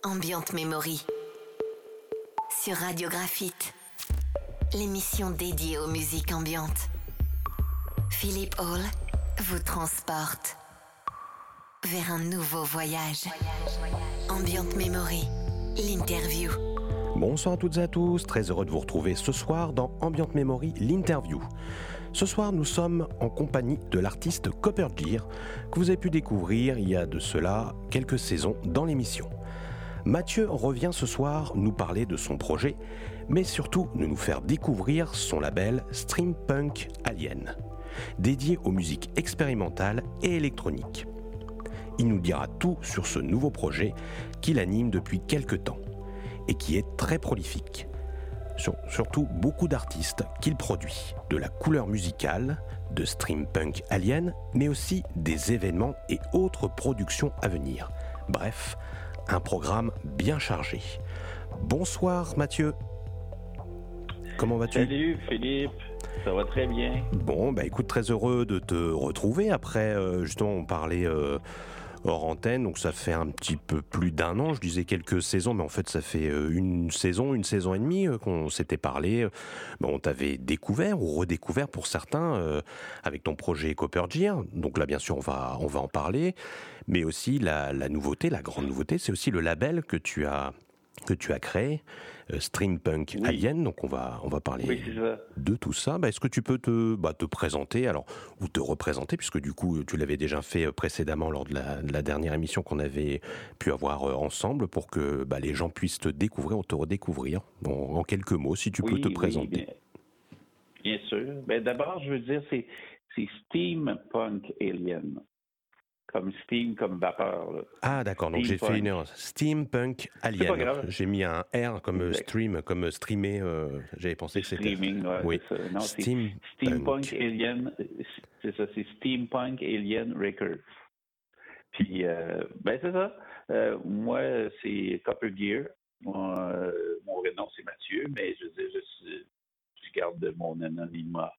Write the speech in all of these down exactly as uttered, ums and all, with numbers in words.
Ambient Memory sur Radio Graphite, l'émission dédiée aux musiques ambiantes. Philippe Hall vous transporte vers un nouveau voyage. Ambient Memory, l'interview. Bonsoir à toutes et à tous, très heureux de vous retrouver ce soir dans Ambient Memory, l'interview. Ce soir, nous sommes en compagnie de l'artiste Copper Gear, que vous avez pu découvrir il y a de cela quelques saisons dans l'émission. Mathieu revient ce soir nous parler de son projet, mais surtout de nous faire découvrir son label Steampunk Alien, dédié aux musiques expérimentales et électroniques. Il nous dira tout sur ce nouveau projet qu'il anime depuis quelques temps et qui est très prolifique. Sur, surtout beaucoup d'artistes qu'il produit, de la couleur musicale, de Steampunk Alien, mais aussi des événements et autres productions à venir. Bref, un programme bien chargé. Bonsoir Mathieu. Comment vas-tu ? Salut Philippe, ça va très bien. Bon, bah écoute, très heureux de te retrouver. Après, euh, justement, on parlait euh, hors antenne, donc ça fait un petit peu plus d'un an, je disais quelques saisons, mais en fait ça fait euh, une saison, une saison et demie euh, qu'on s'était parlé. Bon, on t'avait découvert ou redécouvert pour certains euh, avec ton projet Copper Gear. Donc là, bien sûr, on va, on va en parler. Mais aussi la, la nouveauté, la grande nouveauté, c'est aussi le label que tu as que tu as créé, euh, Steampunk oui. Alien. Donc on va on va parler oui, c'est ça. de tout ça. Bah, est-ce que tu peux te bah, te présenter alors ou te représenter, puisque du coup tu l'avais déjà fait précédemment lors de la, de la dernière émission qu'on avait pu avoir euh, ensemble, pour que bah, les gens puissent te découvrir ou te redécouvrir. Bon, en quelques mots, si tu oui, peux te oui, présenter. Bien, bien sûr. Ben, d'abord, je veux dire, c'est, c'est Steampunk Alien. Comme steam, comme vapeur. Là. Ah d'accord, donc j'ai fait une erreur. Steampunk Alien. J'ai mis un R comme exact. Stream, comme streamer. Euh, j'avais pensé que c'était... Streaming, ouais, oui. c'est ça. Non, Steam c'est Steampunk Alien, c'est ça, c'est Steampunk Alien Records. Puis, euh, ben c'est ça. Euh, moi, c'est Copper Gear. Moi, euh, mon vrai nom, c'est Mathieu, mais je veux dire, je, je garde mon anonymat.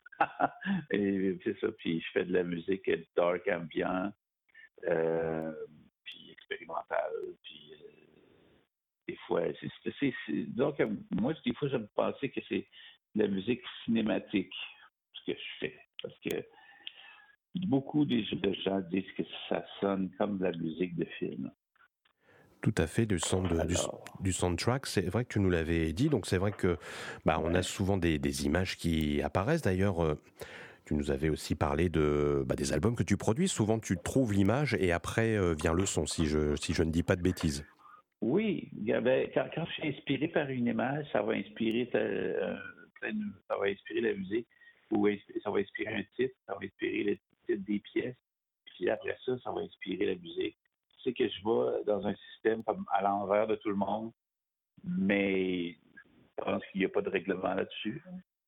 Et c'est ça, puis je fais de la musique dark ambient, euh, puis expérimentale, puis euh, des fois, c'est, c'est, c'est, c'est, donc moi, des fois, je me pensais que c'est de la musique cinématique, ce que je fais, parce que beaucoup de gens disent que ça sonne comme de la musique de film. Tout à fait, du, son de, du, du soundtrack, c'est vrai que tu nous l'avais dit, donc c'est vrai que bah, ouais. on a souvent des, des images qui apparaissent. D'ailleurs, euh, tu nous avais aussi parlé de, bah, des albums que tu produis. Souvent, tu trouves l'image et après euh, vient le son, si je, si je ne dis pas de bêtises. Oui, ben, quand, quand je suis inspiré par une image, ça va inspirer, euh, ça va inspirer la musique, ou ça va inspirer un titre, ça va inspirer le titre des pièces, puis après ça, ça va inspirer la musique. C'est que je vais dans un système comme à l'envers de tout le monde, mais je pense qu'il n'y a pas de règlement là-dessus.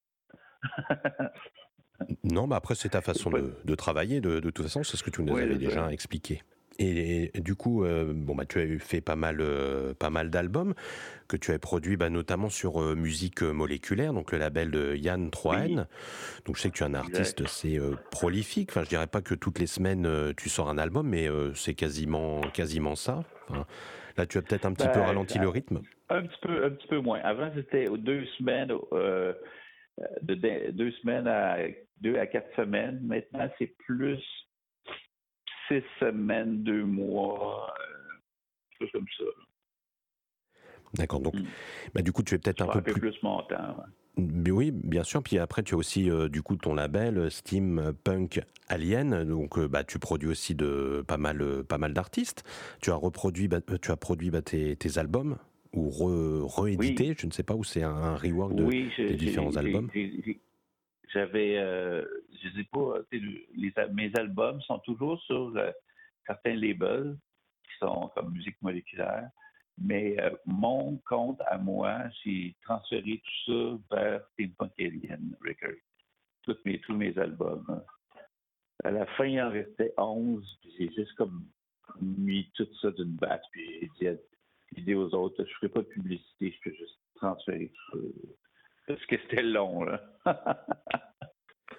Non, mais après, c'est ta façon pas... de, de travailler, de, de toute façon, c'est ce que tu nous oui, avais déjà vrai. expliqué. Et, et du coup, euh, bon, bah, tu as fait pas mal, euh, pas mal d'albums que tu as produits, bah, notamment sur euh, musique moléculaire, donc le label de Yann trois N. Oui. Donc je sais que tu es un artiste, exact. c'est euh, prolifique. Enfin, je dirais pas que toutes les semaines euh, tu sors un album, mais euh, c'est quasiment, quasiment ça. Enfin, là, tu as peut-être un petit ben, peu ralenti ça, le rythme. Un petit peu, un petit peu moins. Avant, c'était deux semaines, euh, de, de deux semaines à deux à quatre semaines. Maintenant, c'est plus six semaines, deux mois, euh, choses comme ça. Là. D'accord. Donc, mmh. bah, du coup, tu es peut-être un peu, un peu plus... plus mon temps. Ouais. Mais oui, bien sûr. Puis après, tu as aussi euh, du coup ton label Steampunk Alien. Donc, euh, bah, tu produis aussi de pas mal, euh, pas mal d'artistes. Tu as reproduit, bah, tu as produit bah, tes, tes albums ou re, réédité. Oui. Je ne sais pas où c'est un, un rework de, oui, des différents j'ai, albums. J'ai, j'ai, j'avais, euh, je sais pas, les, mes albums sont toujours sur euh, certains labels qui sont comme musique moléculaire. Mais euh, mon compte à moi, j'ai transféré tout ça vers Steampunk Alien Records. Tous mes, tous mes albums. À la fin, il en restait onze. Puis j'ai juste comme mis tout ça d'une batte. Puis j'ai dit, j'ai dit aux autres, je ne ferai pas de publicité, je peux juste transférer tout ça. Parce que c'était long, là.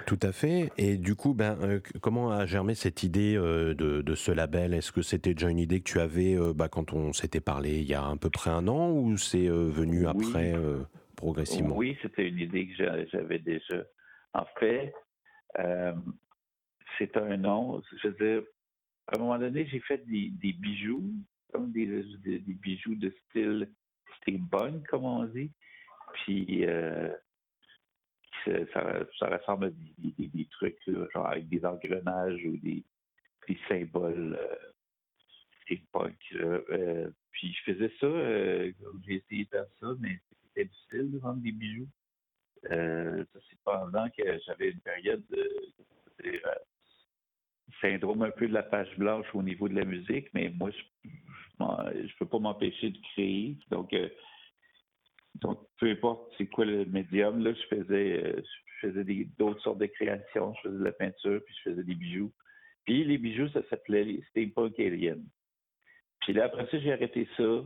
Tout à fait. Et du coup, ben, euh, comment a germé cette idée euh, de, de ce label? Est-ce que c'était déjà une idée que tu avais euh, bah, quand on s'était parlé il y a à peu près un an, ou c'est euh, venu Oui, après euh, progressivement? oui, c'était une idée que j'a- j'avais déjà. En fait, euh, c'est un nom. Je veux dire, à un moment donné, j'ai fait des, des bijoux, comme des, des, des bijoux de style steampunk, comme on dit. Puis, euh, ça, ça, ça ressemble à des, des, des trucs, là, genre avec des engrenages ou des, des symboles euh, steampunk. Là. Euh, puis, je faisais ça, euh, j'ai essayé de faire ça, mais c'était difficile de vendre des bijoux. Euh, ça, c'est pendant que j'avais une période de, de, de syndrome un peu de la page blanche au niveau de la musique, mais moi, je je peux pas m'empêcher de créer. Donc, euh, donc peu importe c'est quoi le médium, là, je faisais, euh, je faisais des, d'autres sortes de créations. Je faisais de la peinture, puis je faisais des bijoux. Puis les bijoux, ça s'appelait les Steampunk Alien. Puis là, après ça, j'ai arrêté ça.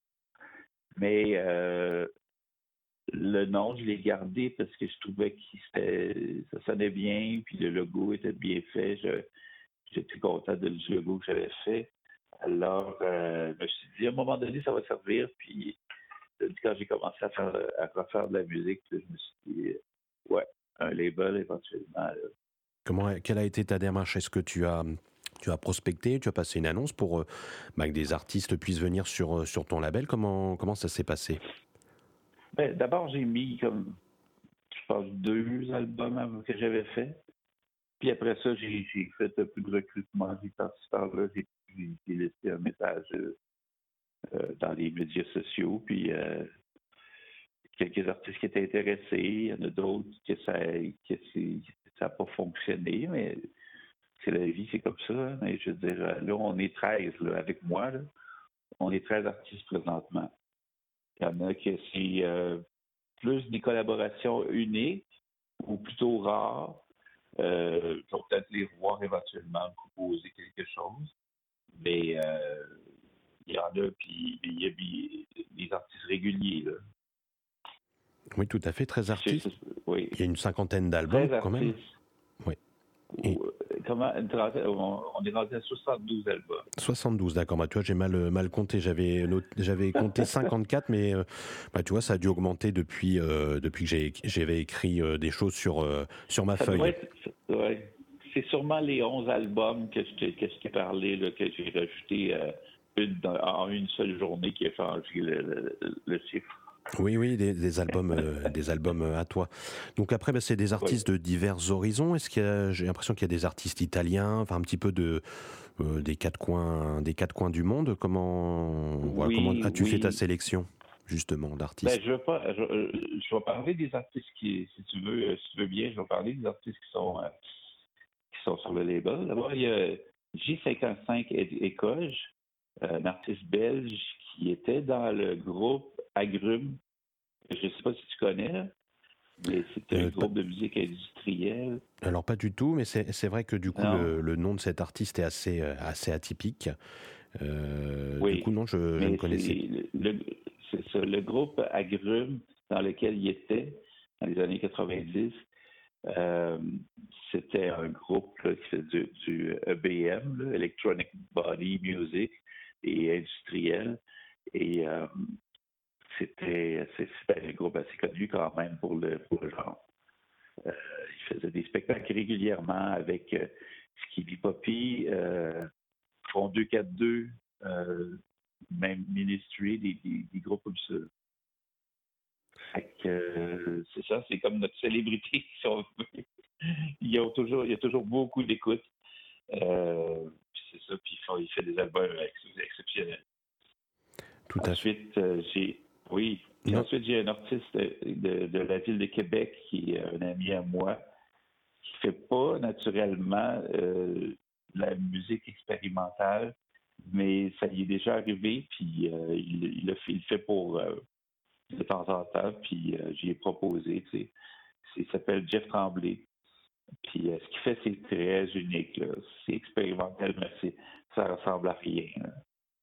Mais euh, le nom, je l'ai gardé parce que je trouvais que c'était, ça sonnait bien, puis le logo était bien fait. Je, j'étais content de du logo que j'avais fait. Alors, euh, je me suis dit, à un moment donné, ça va servir. Puis, quand j'ai commencé à faire à refaire de la musique, je me suis dit, ouais, un label éventuellement. Là. Comment, quelle a été ta démarche? Est-ce que tu as, tu as prospecté, tu as passé une annonce pour euh, bah, que des artistes puissent venir sur, sur ton label? Comment, comment ça s'est passé? Ben, d'abord, j'ai mis comme, je pense, deux albums que j'avais fait. Puis après ça, j'ai, j'ai fait un peu de recrutement. J'ai parti par là. J'ai, j'ai laissé un message euh, dans les médias sociaux. Puis euh, quelques artistes qui étaient intéressés. Il y en a d'autres que ça que ça n'a pas fonctionné, mais c'est la vie, c'est comme ça. Hein. Mais je veux dire, là, on est treize là, avec moi. Là. On est treize artistes présentement. Il y en a qui c'est euh, plus des collaborations uniques ou plutôt rares. Euh, je vais peut-être les revoir éventuellement, proposer quelque chose. Mais euh, il y en a, puis il y a des artistes réguliers. Là. Oui, tout à fait, treize C'est, artistes. c'est, oui. Il y a une cinquantaine d'albums treize quand même. artistes. Oui. Et Comment, on est rendu à soixante-douze albums. soixante-douze, d'accord. Bah, tu vois, j'ai mal, mal compté. J'avais, noté, j'avais compté cinquante-quatre, mais euh, bah, tu vois, ça a dû augmenter depuis, euh, depuis que j'ai, j'avais écrit euh, des choses sur, euh, sur ma ça feuille. Être, ouais. C'est sûrement les onze albums que je t'ai, que je t'ai parlé, là, que j'ai rajouté euh, une, en une seule journée qui a changé le, le, le chiffre. Oui, oui, des, des albums, euh, des albums à toi. Donc après, bah, c'est des artistes oui. de divers horizons. Est-ce qu'il y a, j'ai l'impression qu'il y a des artistes italiens, enfin un petit peu de euh, des quatre coins, des quatre coins du monde. Comment, oui, voilà, comment as-tu oui. fait ta sélection justement d'artistes? Ben, je, vais pas, je, je vais parler des artistes qui, si tu veux, si tu veux bien, je vais parler des artistes qui sont euh, qui sont sur le label. D'abord, il y a J cinquante-cinq Écoge, un artiste belge qui était dans le groupe Agrumes. Je ne sais pas si tu connais, mais c'est un euh, groupe pas... de musique industrielle. Alors, pas du tout, mais c'est, c'est vrai que du coup, le, le nom de cet artiste est assez, assez atypique. Euh, oui, du coup, non, je, je ne connaissais pas. Le, c'est ça, le groupe Agrumes, dans lequel il était, dans les années quatre-vingt-dix, euh, c'était un groupe là, qui fait du, du E B M, là, Electronic Body Music, et industriel. Et euh, c'était c'est, c'est un groupe assez connu quand même pour le, pour le genre. Euh, il faisait des spectacles régulièrement avec euh, Skippy Poppy, euh, Front deux cent quarante-deux, euh, même Ministry, des, des, des groupes comme ça. Fait que, euh, c'est ça, c'est comme notre célébrité. Si on veut. il, y a toujours, il y a toujours beaucoup d'écoute. Euh, puis c'est ça, puis il fait des albums exceptionnels. Tout à ensuite, euh, j'ai. Oui. Puis ensuite, j'ai un artiste de, de la ville de Québec qui est un ami à moi, qui ne fait pas naturellement euh, la musique expérimentale, mais ça y est déjà arrivé, puis euh, il, il, le fait, il le fait pour euh, de temps en temps, puis euh, j'y ai proposé, tu sais. Il s'appelle Jeff Tremblay. Puis euh, ce qu'il fait, c'est très unique, là. C'est expérimental, mais c'est, ça ressemble à rien. Là.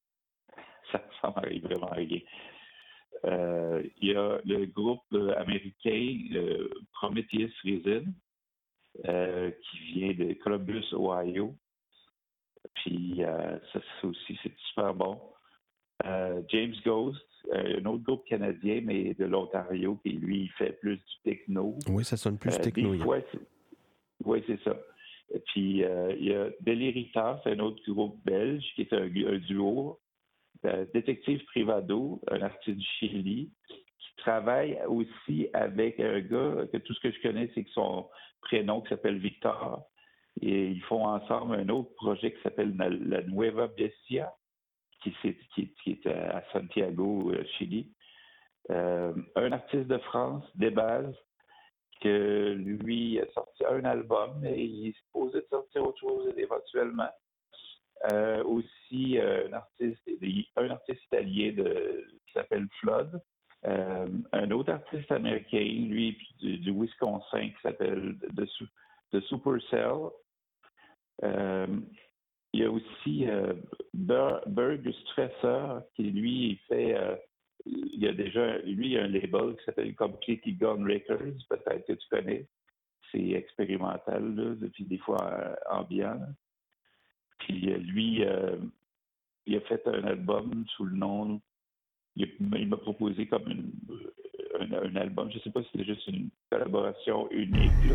Ça ressemble à vraiment à rien. Euh, il y a le groupe américain euh, Prometheus Resin. euh, qui vient de Columbus, Ohio. Puis euh, ça, ça aussi, c'est super bon. Euh, James Ghost, euh, un autre groupe canadien, mais de l'Ontario, qui lui, il fait plus du techno. Oui, ça sonne plus euh, techno. Des fois, c'est... Oui, c'est ça. Et puis, euh, il y a Delirita, c'est un autre groupe belge, qui est un, un duo. Euh, Détective Privado, un artiste du Chili, qui travaille aussi avec un gars que tout ce que je connais, c'est que son prénom qui s'appelle Victor. Et ils font ensemble un autre projet qui s'appelle la, la Nueva Bestia, qui, qui, qui est à Santiago, Chili. Euh, un artiste de France, Desbaz, que lui a sorti un album et il est supposé de sortir autre chose éventuellement. Euh, aussi, euh, un, artiste, un artiste italien de, qui s'appelle Flood. Euh, un autre artiste américain, lui, du, du Wisconsin, qui s'appelle The, The Supercell. Euh, il y a aussi euh, Berg Stresser, qui lui, il fait... Euh, il y a déjà, lui, il y a un label qui s'appelle Completely Gone Records, peut-être que tu connais. C'est expérimental, là, depuis des fois euh, ambiant. Puis euh, lui, euh, il a fait un album sous le nom, il, il m'a proposé comme une, un, un album, je ne sais pas si c'est juste une collaboration unique, là.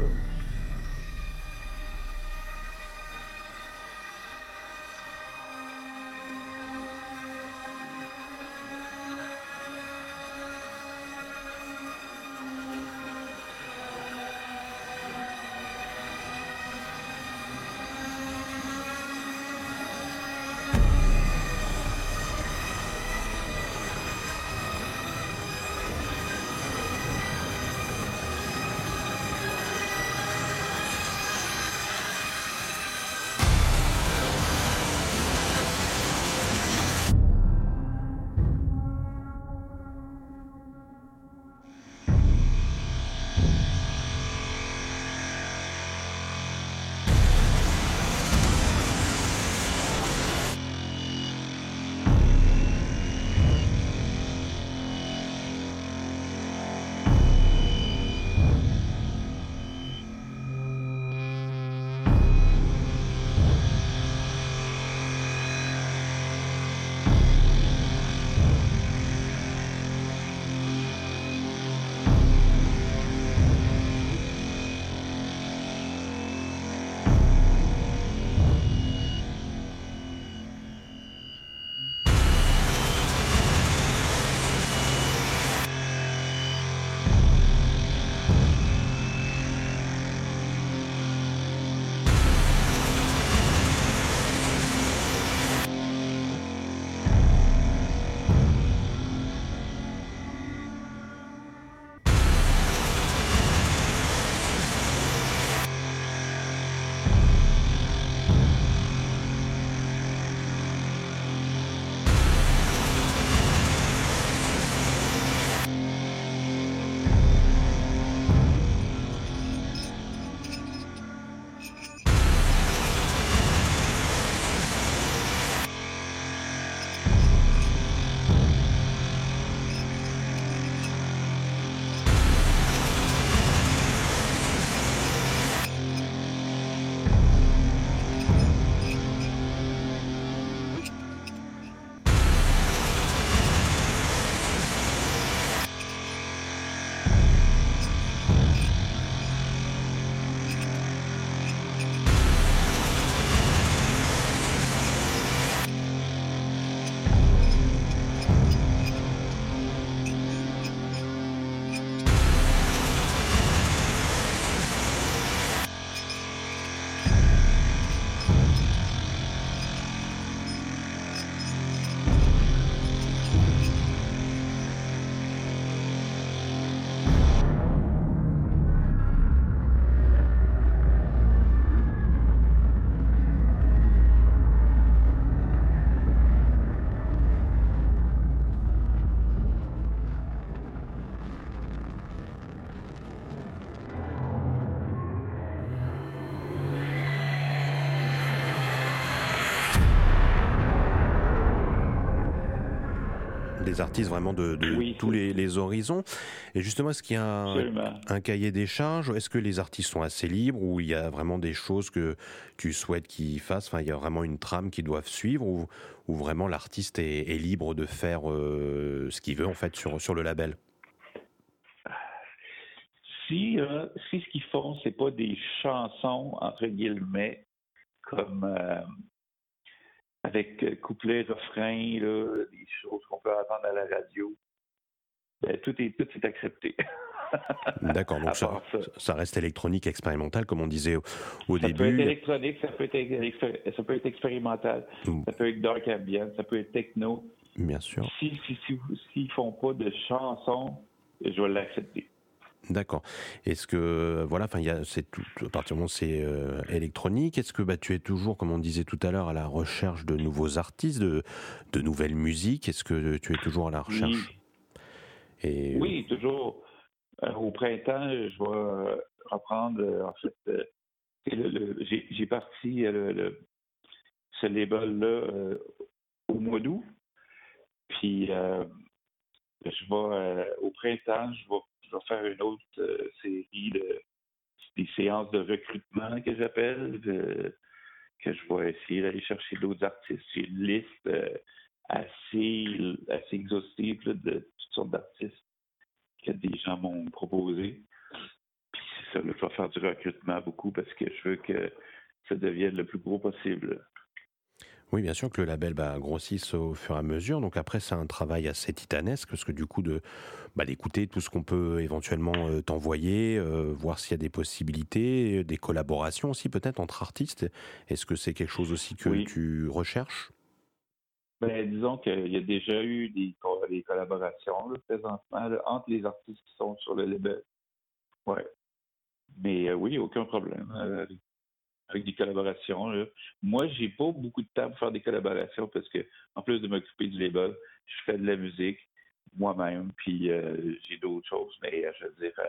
des artistes vraiment de, de Oui, tous les, les horizons. Et justement, est-ce qu'il y a un, un cahier des charges? Est-ce que les artistes sont assez libres ou il y a vraiment des choses que tu souhaites qu'ils fassent? Enfin, il y a vraiment une trame qu'ils doivent suivre ou, ou vraiment l'artiste est, est libre de faire euh, ce qu'il veut en fait sur, sur le label? Si, euh, si ce qu'ils font, c'est pas des chansons, entre guillemets, comme euh, avec couplet, refrain, là, des choses qu'on peut entendre à la radio, ben, tout est tout est accepté. D'accord, donc ça, ça. ça reste électronique expérimental, comme on disait au, au ça début. Ça peut être électronique, ça peut être, ça peut être expérimental, mmh. ça peut être dark ambient, ça peut être techno. Bien sûr. Si, si, si, s'ils font pas de chansons, je vais l'accepter. D'accord. Est-ce que voilà, enfin, il y a, c'est tout, à partir du moment où c'est euh, électronique. Est-ce que bah, tu es toujours, comme on disait tout à l'heure, à la recherche de nouveaux artistes, de, de nouvelles musiques? Est-ce que tu es toujours à la recherche? Oui, Et... oui toujours. Euh, au printemps, je vais reprendre, euh, en fait, euh, le, le, j'ai, j'ai parti le, le, ce label-là euh, au mois d'août. Puis, euh, je vais, euh, au printemps, je vais, je vais faire une autre euh, série de des séances de recrutement que j'appelle, de, que je vais essayer d'aller chercher d'autres artistes. J'ai une liste euh, assez, assez exhaustive là, de toutes sortes d'artistes que des gens m'ont proposé. Puis c'est ça, là, je vais faire du recrutement beaucoup parce que je veux que ça devienne le plus gros possible. Oui, bien sûr que le label bah, grossisse au fur et à mesure. Donc après, c'est un travail assez titanesque parce que du coup, de, bah, d'écouter tout ce qu'on peut éventuellement euh, t'envoyer, euh, voir s'il y a des possibilités, des collaborations aussi peut-être entre artistes. Est-ce que c'est quelque chose aussi que oui. tu recherches? Ben, disons qu'il y a déjà eu des, des collaborations là, présentement là, entre les artistes qui sont sur le label. Ouais. Mais euh, oui, aucun problème. Euh, avec des collaborations. Là. Moi, j'ai pas beaucoup de temps pour faire des collaborations parce que, en plus de m'occuper du label, je fais de la musique moi-même, puis euh, j'ai d'autres choses, mais euh, je veux dire, euh,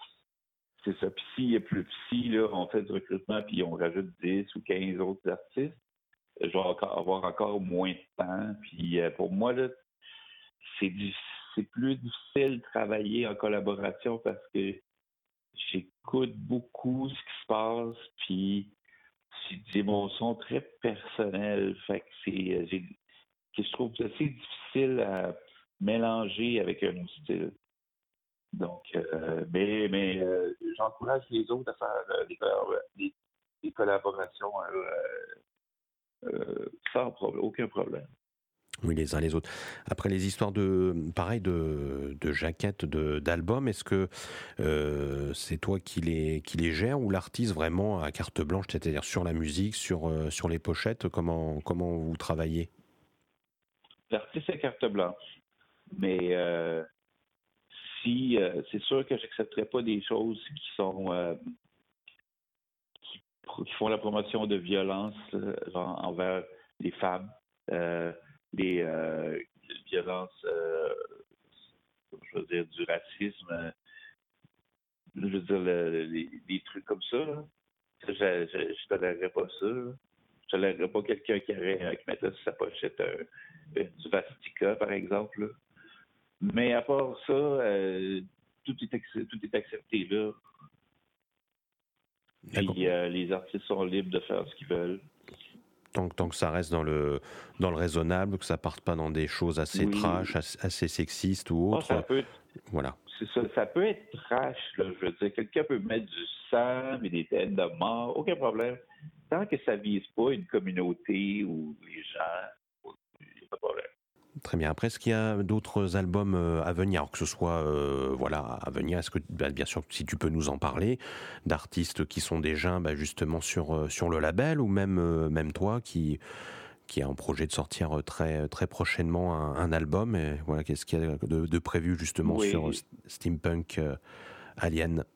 c'est ça. Puis s'il y a plus, si là, on fait du recrutement, puis on rajoute dix ou quinze autres artistes, je vais encore, avoir encore moins de temps. Puis euh, pour moi, là, c'est, du, c'est plus difficile de travailler en collaboration parce que j'écoute beaucoup ce qui se passe, puis j'ai des émotions très personnelles. Fait que c'est j'ai, que je trouve assez difficile à mélanger avec un autre style. Donc, euh, mais, mais euh, j'encourage les autres à faire euh, des, des, des collaborations euh, euh, sans problème, aucun problème. Oui, les uns les autres. Après les histoires de, pareil, de, de jaquettes, de, d'albums, est-ce que euh, c'est toi qui les, qui les gères ou l'artiste vraiment à carte blanche, c'est-à-dire sur la musique, sur, euh, sur les pochettes, comment, comment vous travaillez? L'artiste à carte blanche. Mais euh, si euh, c'est sûr que j'accepterais pas des choses qui sont euh, qui, qui font la promotion de violence euh, envers les femmes. Euh, des euh, violences, euh, je veux dire, du racisme, euh, je veux dire, le, les, des trucs comme ça. Là. ça je ne tolérerais pas ça. Là. Je tolérerais pas quelqu'un qui, aurait, qui mettrait sur sa pochette un, un swastika, par exemple. Là. Mais à part ça, euh, tout, est, tout est accepté là. Puis euh, les artistes sont libres de faire ce qu'ils veulent. Tant, tant que ça reste dans le, dans le raisonnable, que ça parte pas dans des choses assez oui. trash, assez, assez sexistes ou autres. Oh, ça peut être, voilà. C'est ça, ça peut être trash, là, je veux dire. Quelqu'un peut mettre du sang et des têtes de mort, aucun problème. Tant que ça vise pas une communauté ou les gens, il n'y a pas de problème. Très bien. Après, est-ce qu'il y a d'autres albums à venir, alors que ce soit euh, voilà, à venir, est-ce que, bah, bien sûr, si tu peux nous en parler, d'artistes qui sont déjà bah, justement sur, sur le label, ou même, euh, même toi qui, qui a un projet de sortir très, très prochainement un, un album, et voilà, qu'est-ce qu'il y a de, de prévu justement oui. sur Steampunk euh, Alien?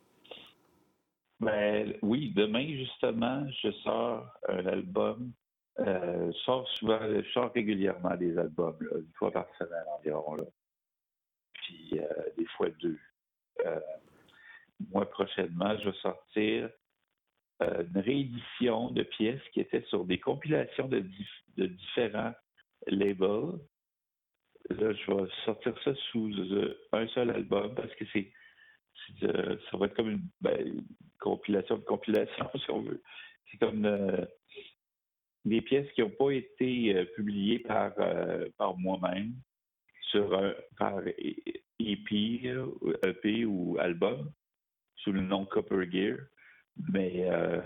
Ben, oui, demain, justement, je sors un album. Euh, je sors souvent, je sors régulièrement des albums, là, une fois par semaine environ, là. Puis euh, des fois deux. Euh, moi, prochainement, je vais sortir euh, une réédition de pièces qui étaient sur des compilations de, dif- de différents labels. là, je vais sortir ça sous euh, un seul album parce que c'est, c'est euh, ça va être comme une, ben, une compilation de compilation, si on veut. C'est comme euh, des pièces qui n'ont pas été euh, publiées par, euh, par moi-même sur un par E P, E P ou album sous le nom Copper Gear, mais euh,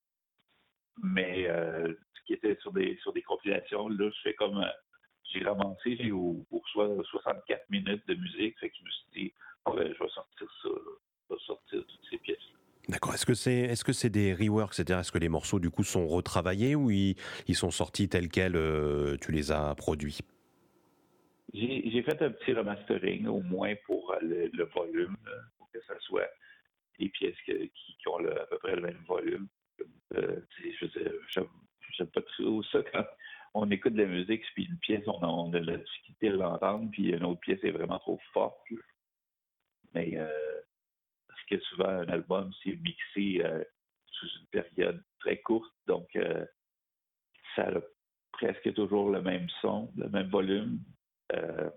mais euh, ce qui était sur des sur des compilations, là, je fais comme euh, j'ai ramassé, j'ai au, pour soi soixante-quatre minutes de musique, fait que je me suis dit, oh, ben, je vais sortir ça, là. Je vais sortir toutes ces pièces. D'accord. Est-ce que c'est est-ce que c'est des reworks, c'est-à-dire est-ce que les morceaux du coup sont retravaillés ou ils, ils sont sortis tels quels, euh, tu les as produits? J'ai, j'ai fait un petit remastering, au moins pour le, le volume, là, pour que ça soit des pièces que, qui, qui ont le, à peu près le même volume. Euh, je veux dire, j'aime, j'aime pas trop ça quand on écoute de la musique, puis une pièce, on a, on a de la difficulté à l'entendre, puis une autre pièce est vraiment trop forte. Mais euh, parce que souvent, un album, c'est mixé euh, sous une période très courte, donc euh, ça a presque toujours le même son, le même volume euh,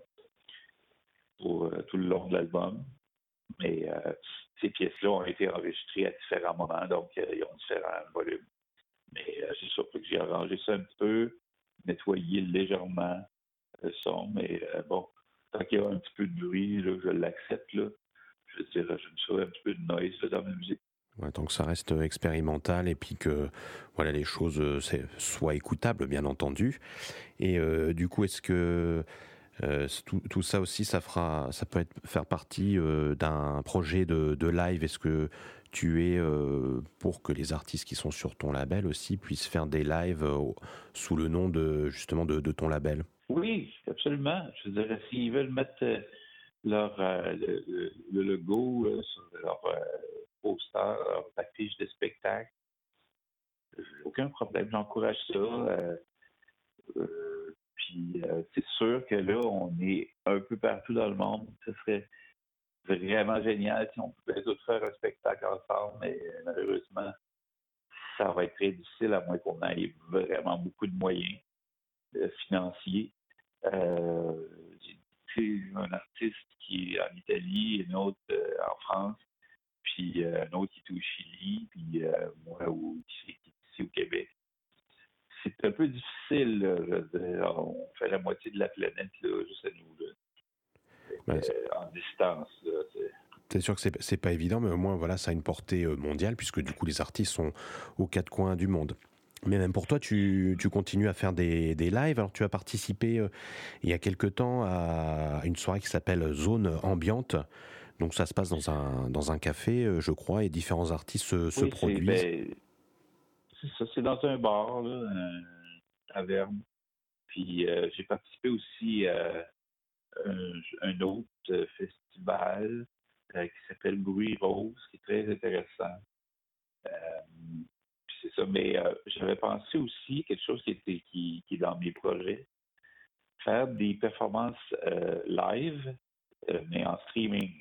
pour euh, tout le long de l'album. Mais euh, ces pièces-là ont été enregistrées à différents moments, donc euh, ils ont différents volumes. Mais euh, c'est sûr que j'ai arrangé ça un petit peu, nettoyé légèrement le son, mais euh, bon, tant qu'il y a un petit peu de bruit, là, je l'accepte. Là. Je veux dire, j'aime ça, un petit peu de noise là, dans ma musique. Ouais, tant que ça reste expérimental et puis que voilà, les choses euh, soient écoutables, bien entendu. Et euh, du coup, est-ce que euh, tout, tout ça aussi, ça fera, ça peut être, faire partie euh, d'un projet de, de live? Est-ce que tu es euh, pour que les artistes qui sont sur ton label aussi puissent faire des lives euh, sous le nom de justement de, de ton label? Oui, absolument. Je veux dire, s'ils veulent mettre euh, leur euh, le, le, le logo euh, sur leur euh, poster, leur affiche de spectacle, j'ai aucun problème. J'encourage ça. Euh, euh, puis euh, c'est sûr que là, on est un peu partout dans le monde. Ce serait vraiment génial si on pouvait tous faire un spectacle ensemble, mais euh, malheureusement, ça va être très difficile à moins qu'on ait vraiment beaucoup de moyens euh, financiers. Euh, j'ai un artiste qui est en Italie, un autre euh, en France, puis euh, un autre qui est au Chili, puis euh, moi où, qui, qui est ici au Québec. C'est un peu difficile, là, je veux dire, on fait la moitié de la planète là, juste à nous, là. Ouais, euh, en distance. Là, c'est... c'est sûr que c'est, c'est pas évident, mais au moins voilà, ça a une portée mondiale puisque du coup les artistes sont aux quatre coins du monde. Mais même pour toi, tu, tu continues à faire des, des lives. Alors, tu as participé euh, il y a quelque temps à une soirée qui s'appelle Zone Ambiante. Donc, ça se passe dans un, dans un café, euh, je crois, et différents artistes se, se oui, produisent. C'est, ben, c'est ça, c'est dans un bar, là, un taverne. Puis, euh, j'ai participé aussi à un, un autre festival euh, qui s'appelle Bruit Rose, qui est très intéressant. Euh, C'est ça, mais euh, j'avais pensé aussi quelque chose qui, était, qui, qui est dans mes projets, faire des performances euh, live, euh, mais en streaming.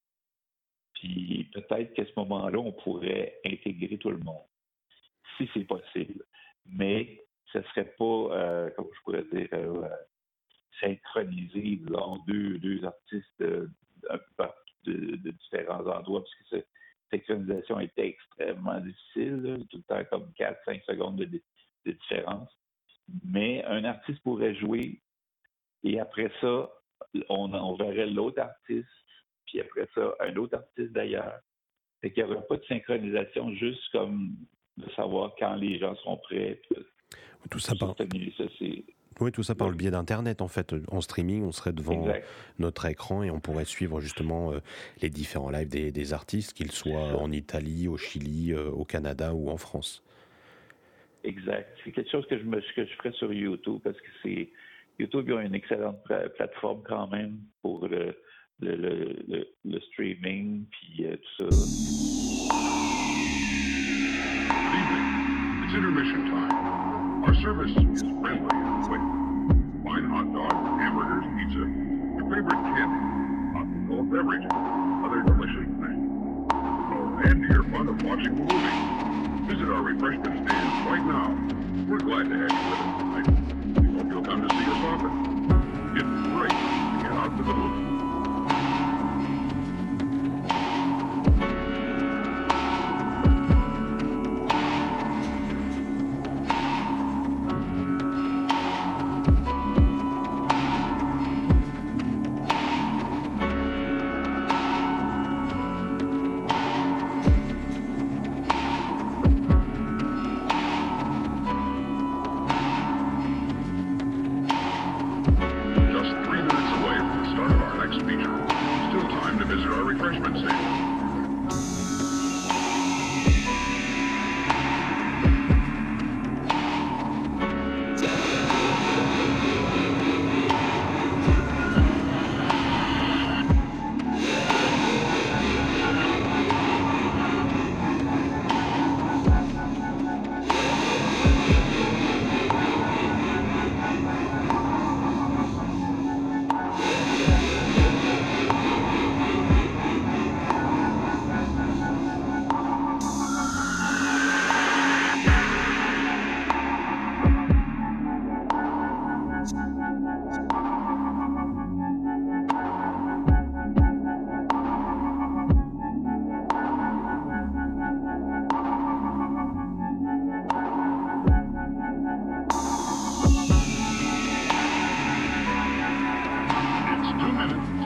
Puis peut-être qu'à ce moment-là, on pourrait intégrer tout le monde, si c'est possible. Mais ce ne serait pas, euh, comment je pourrais dire, euh, synchroniser, disons, deux, deux artistes de, de, de, de différents endroits, parce que c'est synchronisation était extrêmement difficile, là, tout le temps comme quatre à cinq secondes de, de différence. Mais un artiste pourrait jouer et après ça, on, on verrait l'autre artiste, puis après ça, un autre artiste d'ailleurs. Fait qu'il n'y aurait pas de synchronisation, juste comme de savoir quand les gens seront prêts. Tout ça par... ça, c'est... Oui, tout ça par le biais d'Internet, en fait. En streaming, on serait devant exact. Notre écran et on pourrait suivre justement euh, les différents lives des, des artistes, qu'ils soient en Italie, au Chili, euh, au Canada ou en France. Exact. C'est quelque chose que je, me, que je ferais sur YouTube parce que c'est YouTube, ils ont une excellente plateforme quand même pour le, le, le, le, le streaming puis euh, tout ça. It's intermission time. Our service is friendly and quick. Fine hot dogs, hamburgers, pizza, your favorite candy, alcohol beverage, other delicious things. Oh, and to your fun of watching a movie. Visit our refreshment stand right now. We're glad to have you with us tonight. We hope you'll come to see us often. It's great.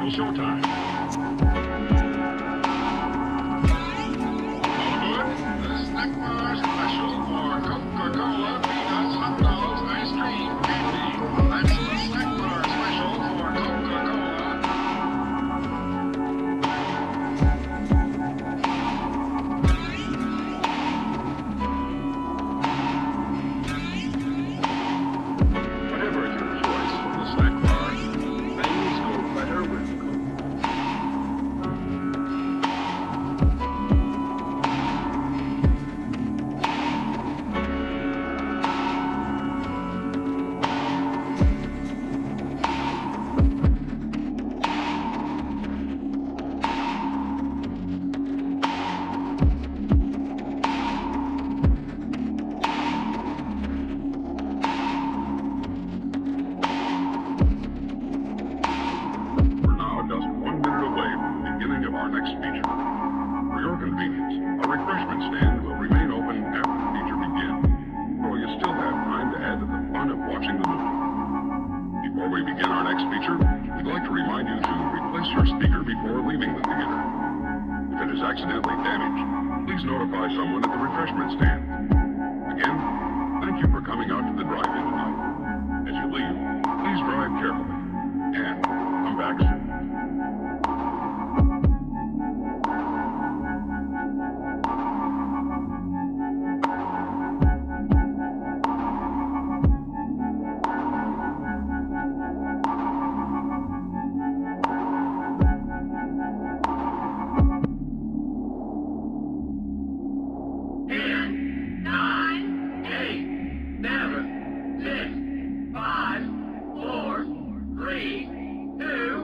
until showtime. The snack bar special for Coca-Cola, peanuts, hot dogs, ice cream, candy. That's the snack bar special for Coca-Cola. Whatever is your choice for the snack bar, things go better with Coke. We're now just one minute away from the beginning of our next feature. For your convenience, our refreshment stand will remain open after the feature begins, so you still have time to add to the fun of watching the movie. Before we begin our next feature, we'd like to remind you to replace your speaker before leaving the theater. If it is accidentally damaged, please notify someone at the refreshment stand. Again, thank you for coming out to the drive-in tonight. As you leave, please drive carefully and come back soon. Ten, nine, eight, seven, six, five, four, three, two,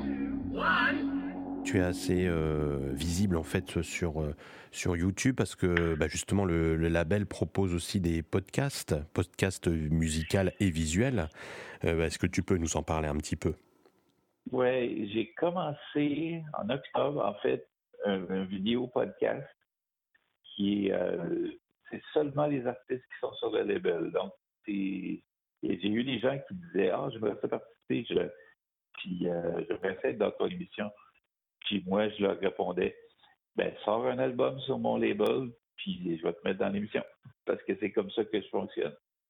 one. Tu es assez euh, visible en fait sur, euh, sur YouTube parce que bah, justement le, le label propose aussi des podcasts, podcasts musicaux et visuels. Euh, Est-ce que tu peux nous en parler un petit peu? Ouais, j'ai commencé en octobre, en fait, un, un vidéo podcast qui est, euh, c'est seulement les artistes qui sont sur le label. Donc, c'est, et j'ai eu des gens qui disaient, ah, j'aimerais ça participer, je, puis euh, j'aimerais ça être dans ton émission. Puis moi, je leur répondais, ben, sors un album sur mon label, puis je vais te mettre dans l'émission. Parce que c'est comme ça que je fonctionne.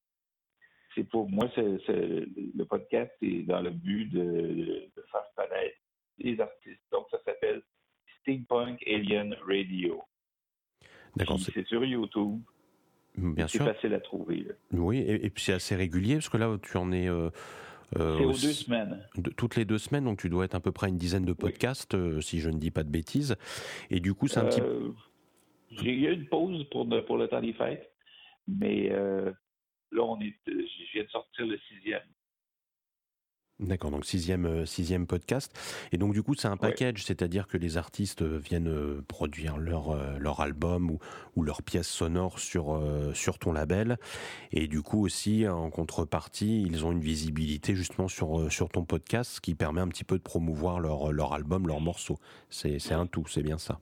C'est pour moi, c'est, c'est- le podcast, c'est dans le but de, de faire connaître les artistes. Donc, ça s'appelle Steampunk Alien Radio. D'accord, Puis c'est c'est sur YouTube. bien C'est sûr. facile à trouver. là. Oui, et, et puis c'est assez régulier parce que là tu en es euh, euh, C'est aux aussi- deux semaines. de- toutes les deux semaines, donc tu dois être à peu près une dizaine de podcasts, euh, si je ne dis pas de bêtises. Et du coup, c'est un petit Euh, j'ai eu une pause pour, le- pour le temps des fêtes, mais euh, là, on est, euh, je viens de sortir le sixième. D'accord, donc sixième, euh, sixième podcast. Et donc du coup, c'est un package, c'est-à-dire que les artistes euh, viennent euh, produire leur, euh, leur album ou, ou leur pièce sonore sur, euh, sur ton label. Et du coup aussi, en contrepartie, ils ont une visibilité justement sur, euh, sur ton podcast, ce qui permet un petit peu de promouvoir leur, leur album, leurs morceaux. C'est, c'est un tout, c'est bien ça.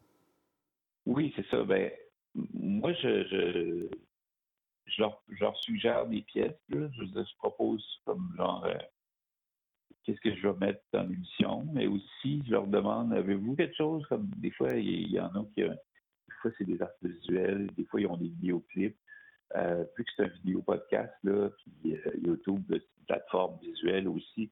Oui, c'est ça. Ben, m- moi, je, je, je, leur, je leur suggère des pièces. Là. Je, je propose comme genre, euh, qu'est-ce que je vais mettre dans l'émission, mais aussi, je leur demande, avez-vous quelque chose comme des fois, il y, il y en a qui, euh, des fois, c'est des arts visuels, des fois, ils ont des vidéoclips. Euh, vu que c'est un vidéo podcast, là, puis euh, YouTube, c'est une plateforme visuelle aussi,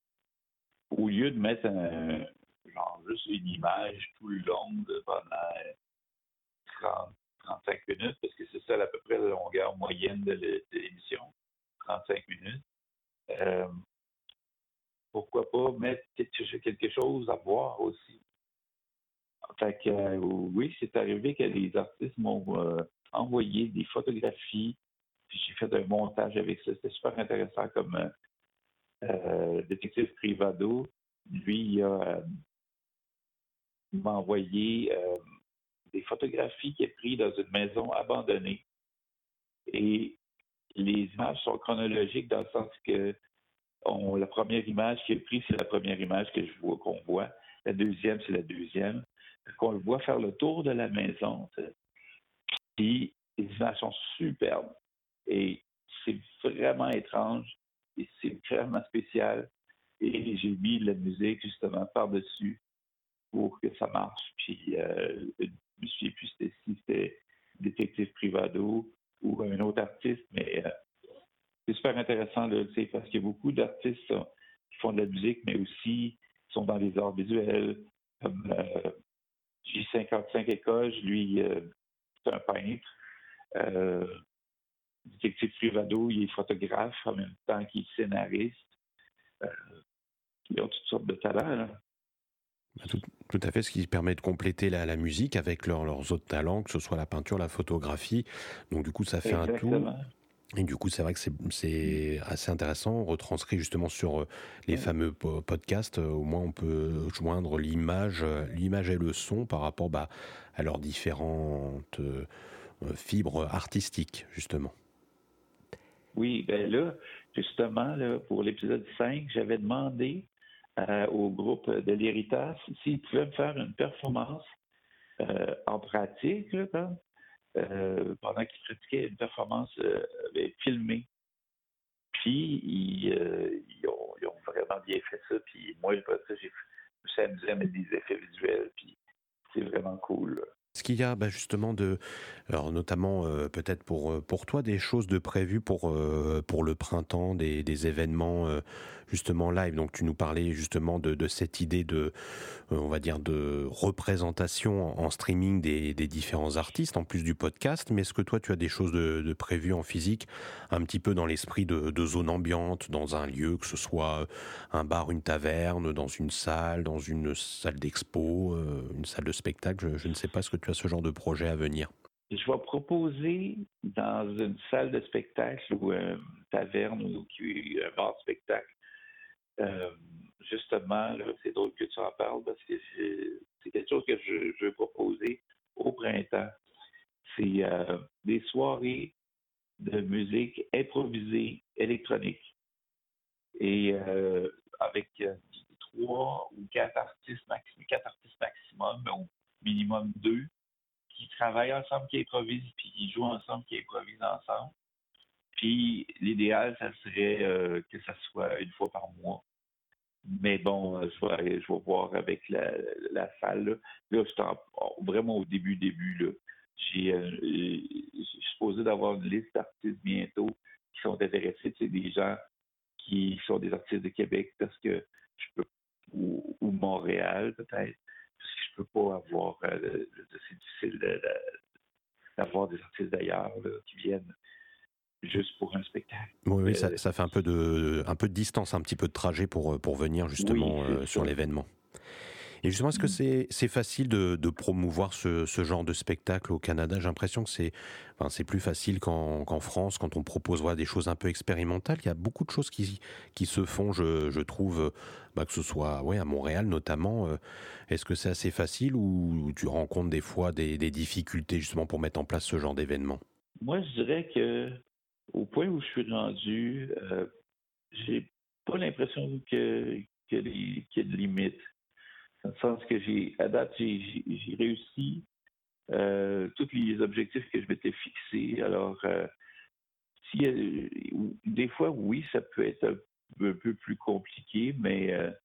au lieu de mettre un, genre juste une image tout le long de pendant trente, trente-cinq minutes, parce que c'est ça à peu près la longueur moyenne de, l'é- de l'émission, trente-cinq minutes. Euh, pourquoi pas mettre quelque, quelque chose à voir aussi. Fait que, euh, oui, c'est arrivé que les artistes m'ont euh, envoyé des photographies, puis j'ai fait un montage avec ça. C'était super intéressant comme euh, euh, détective Privado. Lui, il, a, euh, il m'a envoyé euh, des photographies qu'il a prises dans une maison abandonnée. Et les images sont chronologiques dans le sens que on- la première image qu'il a prise, c'est la première image que je vois qu'on voit. La deuxième, c'est la deuxième. Fait qu'on le voit faire le tour de la maison. t'sais. Puis les images sont superbes. Et c'est vraiment étrange. Et c'est vraiment spécial. Et j'ai mis la musique justement par-dessus. pour que ça marche. Puis, euh, je me souviens plus si c'était Détective Privado ou un autre artiste, mais euh, c'est super intéressant là, parce qu'il y a beaucoup d'artistes euh, qui font de la musique, mais aussi qui sont dans les arts visuels, comme euh, J cinquante-cinq Écoge, lui, euh, c'est un peintre. Euh, Détective Privado, il est photographe en même temps qu'il est scénariste. Euh, ils ont toutes sortes de talents. Là. Tout, tout à fait, ce qui permet de compléter la, la musique avec leur, leurs autres talents, que ce soit la peinture, la photographie. Donc du coup, ça fait Exactement. un tout. Et du coup, c'est vrai que c'est, c'est assez intéressant, retranscrit justement sur les ouais. fameux podcasts. Au moins, on peut joindre l'image, l'image et le son par rapport bah, à leurs différentes euh, fibres artistiques, justement. Oui, ben là, justement, là, pour l'épisode cinq, j'avais demandé euh, au groupe de l'Héritage s'ils pouvaient me faire une performance euh, en pratique, là, quand, euh, pendant qu'ils pratiquaient une performance euh, filmée. Puis, ils, euh, ils, ont, ils ont vraiment bien fait ça. Puis, moi, après ça, j'ai, je me suis amusé à mettre des effets visuels. Puis, c'est vraiment cool, là. Est-ce qu'il y a bah, justement, de, alors notamment euh, peut-être pour, pour toi, des choses de prévues pour, euh, pour le printemps, des, des événements euh, justement live? Donc tu nous parlais justement de, de cette idée de, euh, on va dire, de représentation en, en streaming des, des différents artistes, en plus du podcast. Mais est-ce que toi, tu as des choses de, de prévues en physique, un petit peu dans l'esprit de, de zone ambiante, dans un lieu, que ce soit un bar, une taverne, dans une salle, dans une salle d'expo, euh, une salle de spectacle? Je, je ne sais pas ce que tu as ce genre de projet à venir. Je vais proposer dans une salle de spectacle ou une taverne ou un bar de spectacle. Euh, justement, là, c'est drôle que tu en parles parce que c'est, c'est quelque chose que je, je veux proposer au printemps. C'est euh, des soirées de musique improvisée électronique. Et euh, avec euh, trois ou quatre artistes maximum, quatre artistes maximum, mais au minimum deux, qui travaillent ensemble, qui improvisent, puis qui jouent ensemble, qui improvisent ensemble. Puis l'idéal, ça serait euh, que ça soit une fois par mois. Mais bon, je vais, je vais voir avec la, la salle. Là, là je suis en, vraiment au début, début. Là. J'ai, euh, je suis supposé d'avoir une liste d'artistes bientôt qui sont intéressés. C'est des gens qui sont des artistes de Québec parce que je peux, ou, ou Montréal peut-être. Parce que je peux pas avoir, euh, c'est difficile de, de, d'avoir des artistes d'ailleurs là, qui viennent juste pour un spectacle. Oui, oui euh, ça, ça fait un peu, de, un peu de distance, un petit peu de trajet pour, pour venir justement oui, euh, sur l'événement. Et justement, est-ce que c'est, c'est facile de, de promouvoir ce, ce genre de spectacle au Canada? J'ai l'impression que c'est, enfin, c'est plus facile qu'en, qu'en France, quand on propose voilà, des choses un peu expérimentales. Il y a beaucoup de choses qui, qui se font, je, je trouve, bah, que ce soit ouais, à Montréal notamment. Est-ce que c'est assez facile ou tu rencontres des fois des, des difficultés justement pour mettre en place ce genre d'événement? Moi, je dirais que au point où je suis rendu, euh, j'ai pas l'impression que, que les, qu'il y a de limites. Dans le sens que j'ai, à date, j'ai, j'ai, j'ai réussi euh, tous les objectifs que je m'étais fixés. Alors, euh, si, euh, des fois, oui, ça peut être un, un peu plus compliqué, mais euh,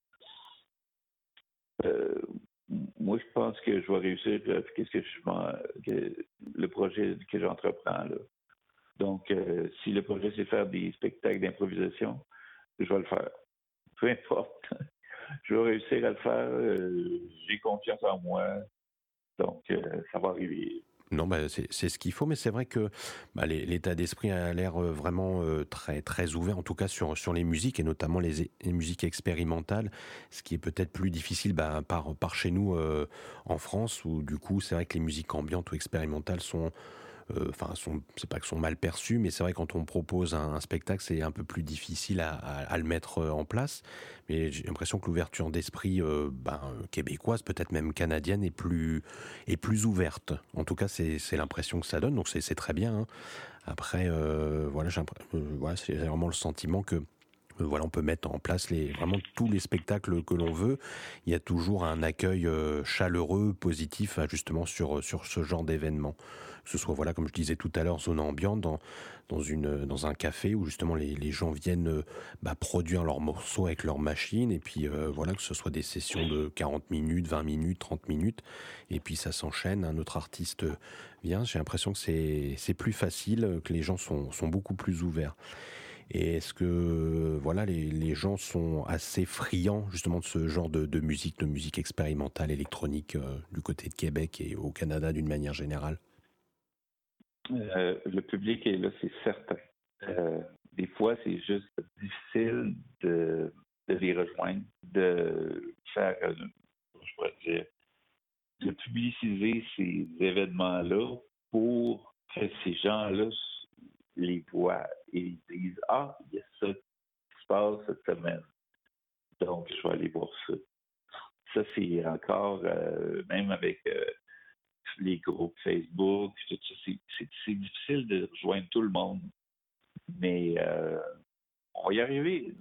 euh, moi, je pense que je vais réussir euh, qu'est-ce que je m'en, que, le projet que j'entreprends là. Donc, euh, si le projet c'est faire des spectacles d'improvisation, je vais le faire. Peu importe. Je vais réussir à le faire. Euh, j'ai confiance en moi. Donc, euh, ça va arriver. Non, bah, c'est, c'est ce qu'il faut, mais c'est vrai que bah, les, l'état d'esprit a l'air vraiment euh, très, très ouvert, en tout cas sur, sur les musiques, et notamment les, les musiques expérimentales, ce qui est peut-être plus difficile bah, par, par chez nous euh, en France, où du coup, c'est vrai que les musiques ambiantes ou expérimentales sont... Enfin, euh, c'est pas que sont mal perçus, mais c'est vrai que quand on propose un, un spectacle, c'est un peu plus difficile à, à, à le mettre en place. Mais j'ai l'impression que l'ouverture d'esprit euh, ben, québécoise, peut-être même canadienne, est plus, est plus ouverte. En tout cas, c'est, c'est l'impression que ça donne, donc c'est, c'est très bien. Hein. Après, euh, voilà, j'ai, euh, voilà, c'est vraiment le sentiment que Euh, voilà, on peut mettre en place les, vraiment tous les spectacles que l'on veut. Il y a toujours un accueil euh, chaleureux, positif, hein, justement sur sur ce genre d'événement. Que ce soit, voilà, comme je disais tout à l'heure, zone ambiante dans dans une dans un café où justement les, les gens viennent euh, bah, produire leurs morceaux avec leur machine et puis euh, voilà, que ce soit des sessions de quarante minutes, vingt minutes, trente minutes et puis ça s'enchaîne. Un autre artiste vient. J'ai l'impression que c'est c'est plus facile, que les gens sont sont beaucoup plus ouverts. Et est-ce que voilà les, les gens sont assez friands justement de ce genre de, de musique, de musique expérimentale électronique euh, du côté de Québec et au Canada d'une manière générale? Euh, le public est là, c'est certain. Euh, des fois, c'est juste difficile de, de les rejoindre, de faire, euh, je pourrais dire, de publiciser ces événements-là pour que ces gens-là les voient et ils disent ah, il y a ça qui se passe cette semaine. Donc, je vais aller voir ça. Ça, c'est encore, euh, même avec euh, les groupes Facebook, tout ça, c'est, c'est, c'est difficile de rejoindre tout le monde. Mais euh, on va y arriver.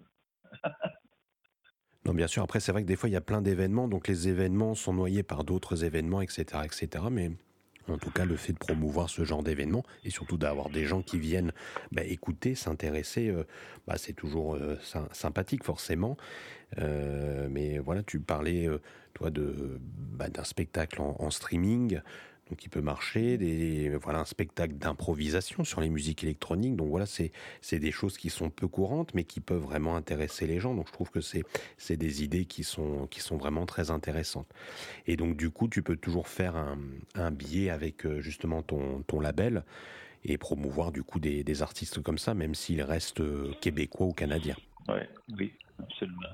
Non, bien sûr. Après, c'est vrai que des fois, il y a plein d'événements, donc les événements sont noyés par d'autres événements, et cetera, et cetera. Mais en tout cas, le fait de promouvoir ce genre d'événements et surtout d'avoir des gens qui viennent bah, écouter, s'intéresser, euh, bah, c'est toujours euh, sy- sympathique forcément. Euh, mais voilà, tu parlais euh, toi de bah, d'un spectacle en, en streaming. Donc, il peut marcher, des, voilà, un spectacle d'improvisation sur les musiques électroniques. Donc, voilà, c'est, c'est des choses qui sont peu courantes, mais qui peuvent vraiment intéresser les gens. Donc, je trouve que c'est, c'est des idées qui sont, qui sont vraiment très intéressantes. Et donc, du coup, tu peux toujours faire un, un billet avec euh, justement ton, ton label et promouvoir, du coup, des, des artistes comme ça, même s'ils restent euh, québécois ou canadiens. Ouais, oui, absolument.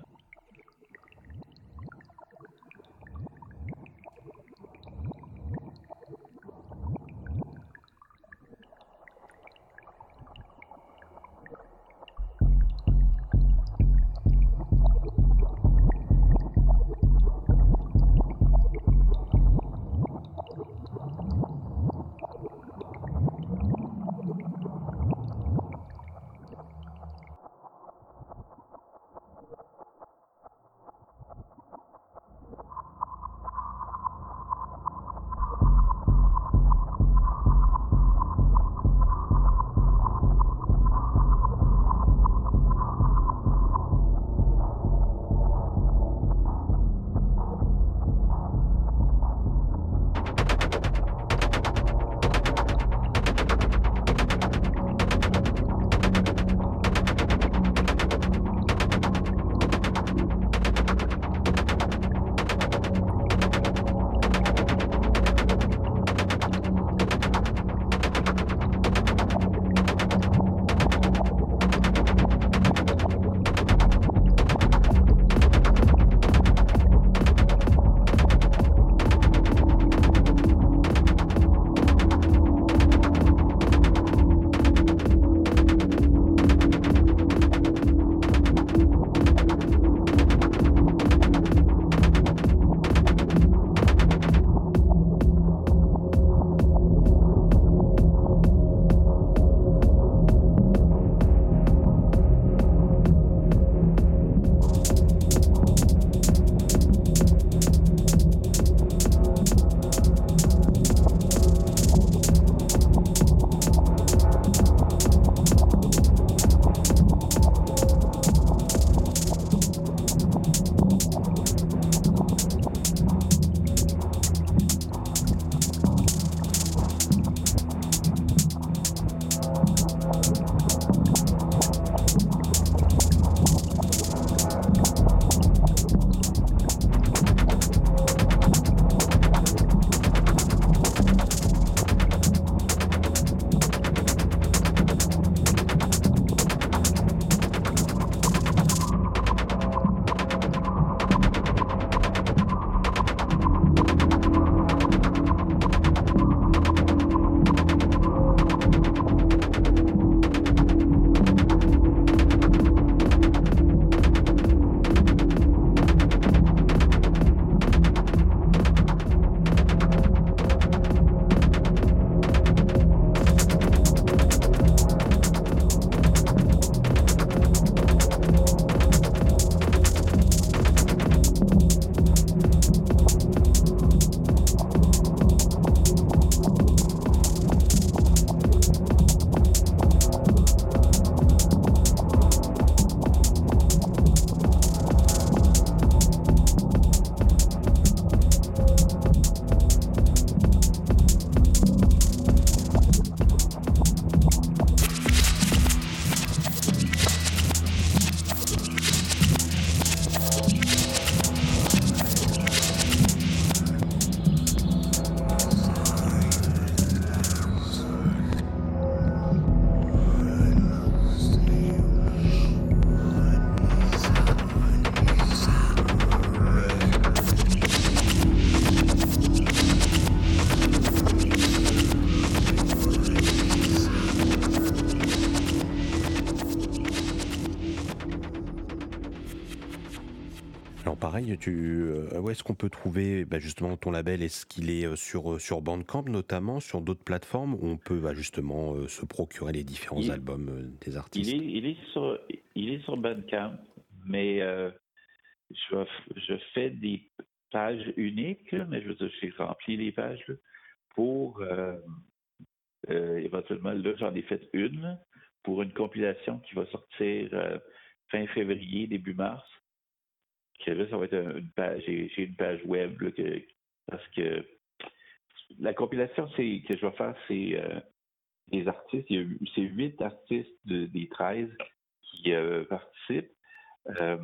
travail. Tu, euh, où est-ce qu'on peut trouver bah, justement ton label? Est-ce qu'il est sur, sur Bandcamp notamment, sur d'autres plateformes où on peut bah, justement euh, se procurer les différents Il, albums euh, des il, artistes? est, il, est sur, il est sur Bandcamp, mais euh, je, je fais des pages uniques, là, mais je veux dire, j'ai rempli les pages là, pour euh, euh, éventuellement, là, j'en ai fait une là, pour une compilation qui va sortir euh, fin février, début mars. Que là, ça va être une page, j'ai, j'ai une page web là, que, parce que la compilation c'est, que je vais faire, c'est euh, des artistes. Il y a, c'est huit artistes de, des treize qui euh, participent. Euh,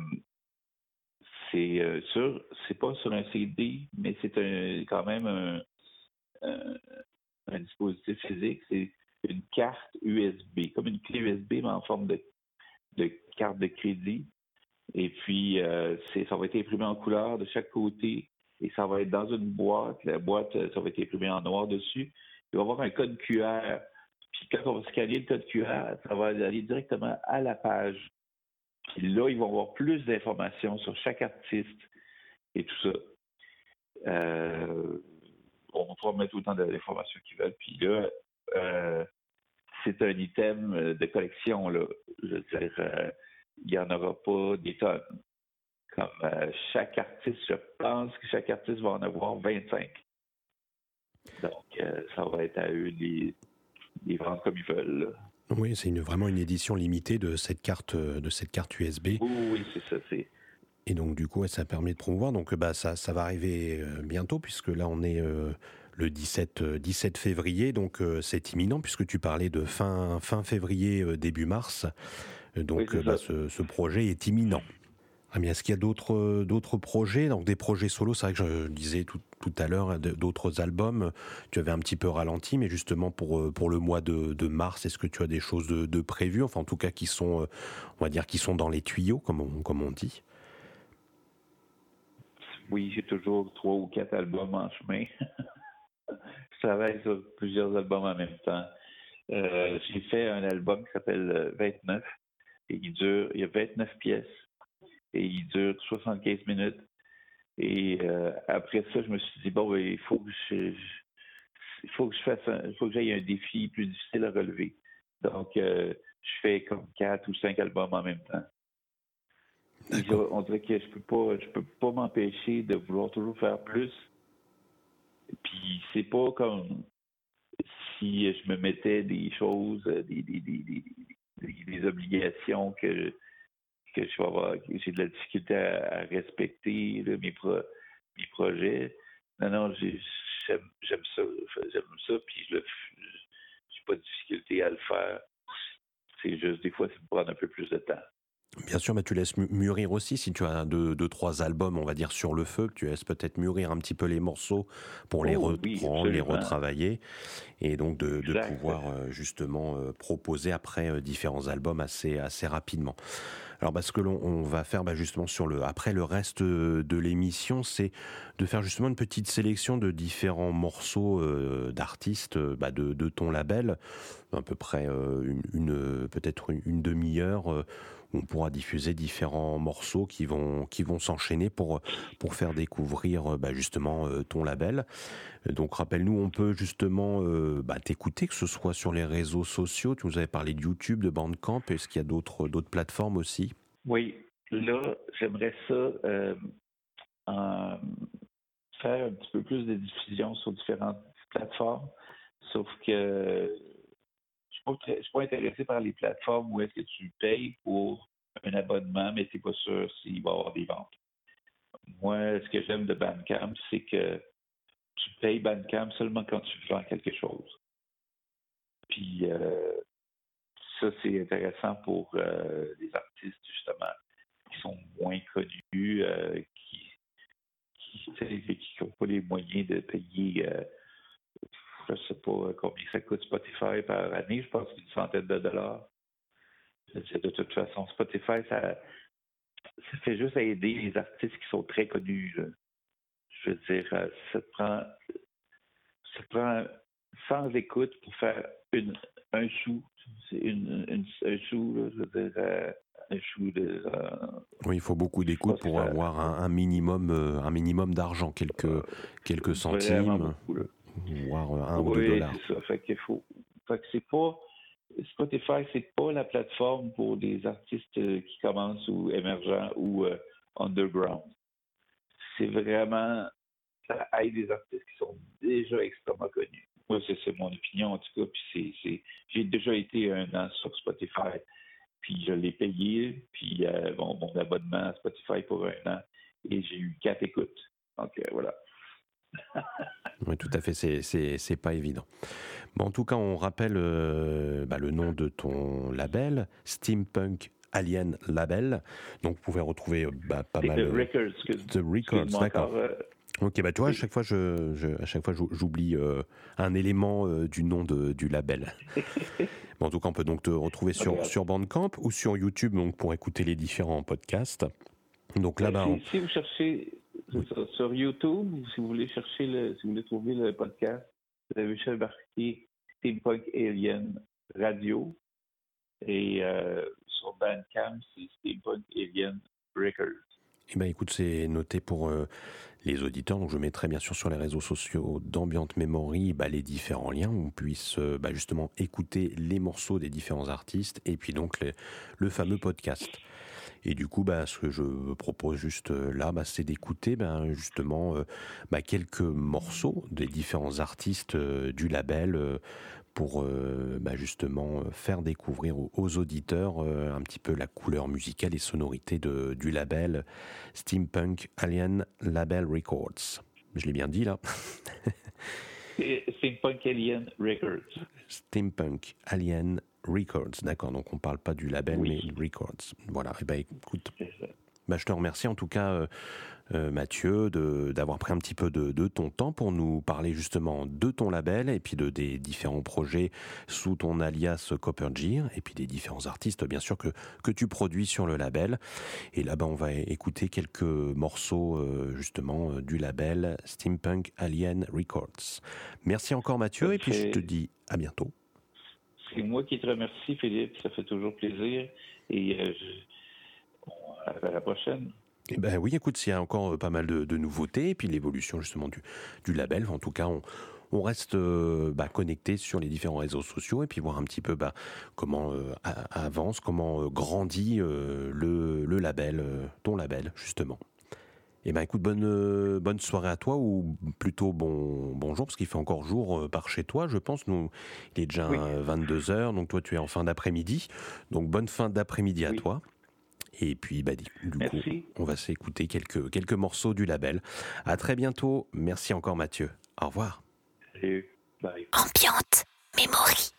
c'est euh, sur, c'est pas sur un C D, mais c'est un, quand même un, un, un dispositif physique. C'est une carte U S B, comme une clé U S B, mais en forme de, de carte de crédit. Et puis, euh, c'est, ça va être imprimé en couleur de chaque côté et ça va être dans une boîte. La boîte, ça va être imprimé en noir dessus. Il va y avoir un code Q R. Puis quand on va scanner le code Q R, ça va aller directement à la page. Puis là, ils vont avoir plus d'informations sur chaque artiste et tout ça. Euh, on va mettre autant d'informations qu'ils veulent. Puis là, euh, c'est un item de collection, là. Je veux dire, euh, il n'y en aura pas des tonnes. Comme euh, chaque artiste, je pense que chaque artiste va en avoir vingt-cinq. Donc, euh, ça va être à eux de les vendre comme ils veulent. Là. Oui, c'est une, vraiment une édition limitée de cette carte, de cette carte U S B. Oui, oui, c'est ça. C'est... Et donc, du coup, ouais, ça permet de promouvoir. Donc, bah, ça, ça va arriver euh, bientôt, puisque là, on est euh, le dix-sept, euh, dix-sept février. Donc, euh, c'est imminent, puisque tu parlais de fin, fin février, euh, début mars. Donc, oui, euh, bah, ce, ce projet est imminent. Ah, mais est-ce qu'il y a d'autres, d'autres projets, donc des projets solos? C'est vrai que je disais tout, tout à l'heure, d'autres albums. Tu avais un petit peu ralenti, mais justement pour, pour le mois de, de mars, est-ce que tu as des choses de, de prévues, enfin en tout cas qui sont, on va dire, qui sont dans les tuyaux, comme on, comme on dit? Oui, j'ai toujours trois ou quatre albums en chemin. Je travaille sur plusieurs albums en même temps. Euh, j'ai fait un album qui s'appelle vingt-neuf et il dure, il y a vingt-neuf pièces. Et il dure soixante-quinze minutes. Et euh, après ça, je me suis dit, bon, il faut que je, je il faut que je fasse un, il faut que j'aille un défi plus difficile à relever. Donc, euh, je fais comme quatre ou cinq albums en même temps. Je, on dirait que je peux pas, je peux pas m'empêcher de vouloir toujours faire plus. Puis c'est pas comme si je me mettais des choses, des, des, des, des, des, des obligations que que je vais avoir, que j'ai de la difficulté à, à respecter là, mes, pro, mes projets. Non, non, j'ai, j'aime, j'aime ça. J'aime ça, puis je le, j'ai pas de difficulté à le faire. C'est juste, des fois, ça me prend un peu plus de temps. Bien sûr, mais tu laisses mûrir aussi, si tu as deux, deux, trois albums, on va dire, sur le feu, que tu laisses peut-être mûrir un petit peu les morceaux pour les oh, reprendre, oui, les retravailler, et donc de, de exact. pouvoir justement proposer après différents albums assez, assez rapidement. Alors, bah, ce que l'on on va faire bah, justement sur le après le reste de l'émission, c'est de faire justement une petite sélection de différents morceaux euh, d'artistes bah, de, de ton label, à peu près euh, une, une peut-être une, une demi-heure. Euh, où on pourra diffuser différents morceaux qui vont qui vont s'enchaîner pour pour faire découvrir bah, justement euh, ton label. Donc rappelle-nous, on peut justement euh, bah, t'écouter, que ce soit sur les réseaux sociaux. Tu nous avais parlé de YouTube, de Bandcamp. Est-ce qu'il y a d'autres d'autres plateformes aussi? Oui, là, j'aimerais ça euh, en faire un petit peu plus de diffusion sur différentes plateformes, sauf que je ne suis pas intéressé par les plateformes où est-ce que tu payes pour un abonnement, mais tu n'es pas sûr s'il va y avoir des ventes. Moi, ce que j'aime de Bandcamp, c'est que tu payes Bandcamp seulement quand tu vends quelque chose. Puis euh, ça, c'est intéressant pour euh, les artistes, justement, qui sont moins connus, euh, qui qui n'ont pas les moyens de payer, euh, je ne sais pas combien ça coûte Spotify par année, je pense qu'une centaine de dollars. De toute façon, Spotify, ça, ça fait juste aider les artistes qui sont très connus. Là. Je veux dire, ça te prend, ça te prend sans écoute pour faire une, un sou. C'est une, une, un sou, là, je veux dire, euh, joue de, euh, oui, il faut beaucoup d'écoute pour ça, avoir un, un minimum, euh, un minimum d'argent, quelques, euh, quelques centimes, beaucoup, voire un oui, ou deux dollars. C'est ça. Fait qu'il faut, fait que c'est pas Spotify, c'est pas la plateforme pour des artistes qui commencent ou émergents ou euh, underground. C'est vraiment, ça aide des artistes qui sont déjà extrêmement connus. Moi, c'est, c'est mon opinion en tout cas. Puis c'est, c'est, j'ai déjà été un an sur Spotify, puis je l'ai payé, puis euh, bon, mon abonnement à Spotify pour un an, et j'ai eu quatre écoutes. Donc euh, voilà. Oui, tout à fait, c'est, c'est, c'est pas évident. Bon, en tout cas, on rappelle euh, bah, le nom de ton label, Steampunk Alien Label. Donc, vous pouvez retrouver bah, pas c'est mal. The Records. Que, The Records, d'accord. Encore, euh... Ok, bah tu vois, à chaque fois, je, je, à chaque fois, j'oublie euh, un élément euh, du nom de, du label. Bon, en tout cas, on peut donc te retrouver sur, okay. sur Bandcamp ou sur YouTube, donc pour écouter les différents podcasts. Donc là-bas, si, on... si vous cherchez oui. sur, sur YouTube, si vous voulez chercher, le, si vous voulez trouver le podcast, vous avez juste marqué Steampunk Alien Radio, et euh, sur Bandcamp, c'est Steampunk Alien Records. Eh bien, écoute, c'est noté pour euh, les auditeurs. Donc, je mettrai bien sûr sur les réseaux sociaux d'Ambient Memory bah, les différents liens où on puisse euh, bah, justement écouter les morceaux des différents artistes et puis donc les, le fameux podcast. Et du coup, bah, ce que je propose juste là, bah, c'est d'écouter bah, justement euh, bah, quelques morceaux des différents artistes euh, du label euh, pour euh, bah, justement faire découvrir aux, aux auditeurs euh, un petit peu la couleur musicale et sonorité de, du label Steampunk Alien Label Records. Je l'ai bien dit là. Steampunk Alien Records. Steampunk Alien Records, d'accord. Donc on parle pas du label, oui. mais Records. Voilà. Et ben écoute, bah, je te remercie en tout cas, euh, euh, Mathieu, de, d'avoir pris un petit peu de, de ton temps pour nous parler justement de ton label et puis de des différents projets sous ton alias Copper Gear et puis des différents artistes bien sûr que que tu produis sur le label. Et là, ben on va écouter quelques morceaux euh, justement euh, du label Steampunk Alien Records. Merci encore, Mathieu, okay. Et puis je te dis à bientôt. C'est moi qui te remercie, Philippe. Ça fait toujours plaisir. Et euh, je... bon, à la prochaine. Eh ben oui, écoute, s'il y a encore pas mal de, de nouveautés, et puis l'évolution justement du, du label, en tout cas, on, on reste euh, bah, connecté sur les différents réseaux sociaux, et puis voir un petit peu bah, comment euh, a, avance, comment euh, grandit euh, le, le label, euh, ton label, justement. Eh ben écoute, bonne, euh, bonne soirée à toi, ou plutôt bon, bonjour, parce qu'il fait encore jour euh, par chez toi, je pense. Nous, il est déjà oui. vingt-deux heures, donc toi tu es en fin d'après-midi. Donc bonne fin d'après-midi à oui. toi. Et puis bah, du Merci. coup, on va s'écouter quelques, quelques morceaux du label. À très bientôt. Merci encore, Mathieu. Au revoir. Salut. Bye. Ambient Memory.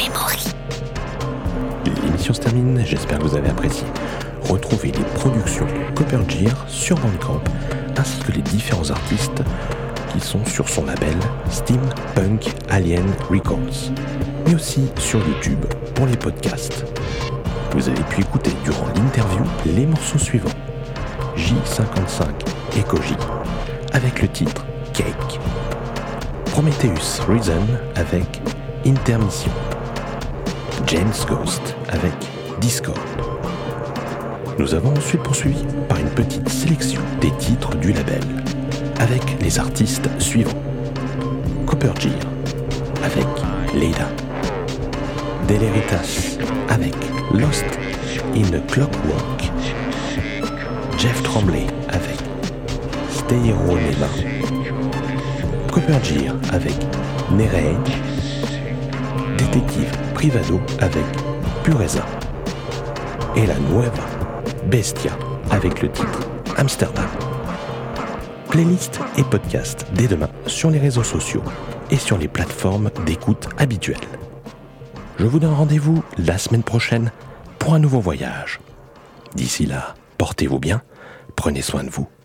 Memory. L'émission se termine, j'espère que vous avez apprécié. Retrouvez les productions de Copper Gear sur Bandcamp, ainsi que les différents artistes qui sont sur son label Steampunk Alien Records, mais aussi sur YouTube pour les podcasts. Vous avez pu écouter durant l'interview les morceaux suivants: J cinquante-cinq Echo J avec le titre Cake, Prometheus Reason avec Intermission, James Ghost avec Discord. Nous avons ensuite poursuivi par une petite sélection des titres du label, avec les artistes suivants: Copper Gear avec Leila, Deleritas avec Lost in a Clockwork, Jeff Tremblay avec Steironema, Copper Gear avec Nereid, Détective Privado avec Pureza, et la Nueva Bestia avec le titre Amsterdam. Playlist et podcast dès demain sur les réseaux sociaux et sur les plateformes d'écoute habituelles. Je vous donne rendez-vous la semaine prochaine pour un nouveau voyage. D'ici là, portez-vous bien, prenez soin de vous.